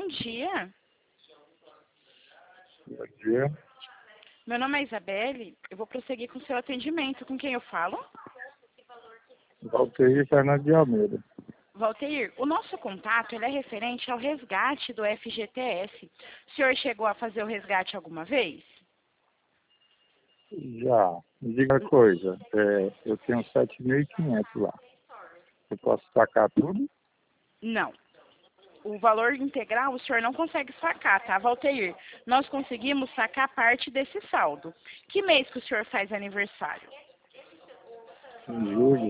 dia. Bom dia. Meu nome é Isabelle. Eu vou prosseguir com o seu atendimento. Com quem eu falo? Valteir Fernando de Almeida. Valteir, o nosso contato ele é referente ao resgate do FGTS. O senhor chegou a fazer o resgate alguma vez? Já. Me diga uma coisa. Eu tenho 7.500 lá. Eu posso sacar tudo? Não. O valor integral o senhor não consegue sacar, tá, Valteir? Nós conseguimos sacar parte desse saldo. Que mês que o senhor faz aniversário? Em julho.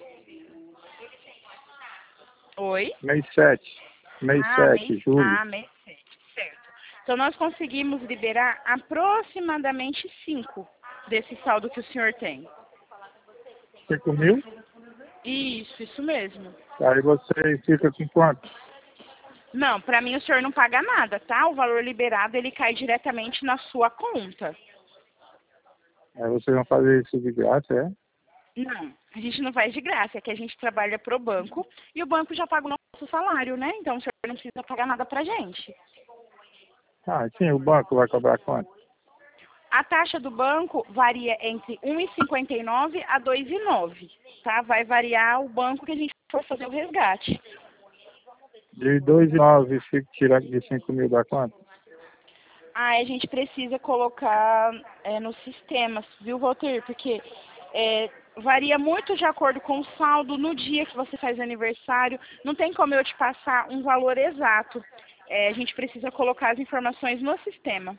Oi? Mês 7. Mês 7, julho. Mês 7, certo. Então, nós conseguimos liberar aproximadamente 5 desse saldo que o senhor tem. 5.000? Isso mesmo. Aí você fica com quanto? Não, para mim o senhor não paga nada, tá? O valor liberado, ele cai diretamente na sua conta. Aí vocês vão fazer isso de graça, é? Não, a gente não faz de graça, é que a gente trabalha pro banco e o banco já paga o nosso salário, né? Então o senhor não precisa pagar nada pra gente. Ah, sim, o banco vai cobrar quanto? A taxa do banco varia entre 1,59 a 2,9, tá? Vai variar o banco que a gente for fazer o resgate. De 2,9 fica tirando de 5.000 dá quanto? Aí a gente precisa colocar no sistema, viu, Walter? Porque varia muito de acordo com o saldo no dia que você faz aniversário. Não tem como eu te passar um valor exato. A gente precisa colocar as informações no sistema.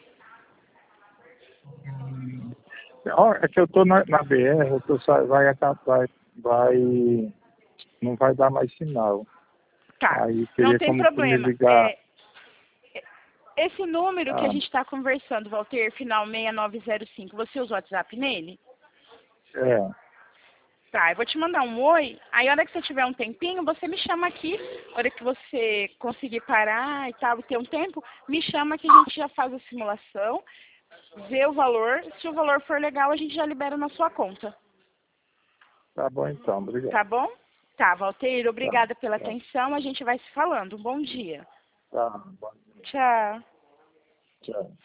Ó, é que eu tô na BR, vai acabar, não vai dar mais sinal. Tá, Aí não teria tem como tu me problema. ligar. Esse número que a Ah, gente está conversando, Walter, final 6905, você usa o WhatsApp nele? é. Tá, eu vou te mandar um oi, aí a hora que você tiver um tempinho, você me chama aqui, a hora que você conseguir parar e tal, e ter um tempo, me chama que a gente já faz a simulação, vê o valor, se o valor for legal, a gente já libera na sua conta. Tá bom então, Tá obrigado. bom? Tá, Valteiro, Tá, obrigada pela tá, atenção, a gente vai se falando. Um bom dia. tá. Bom dia. Tchau. Tchau.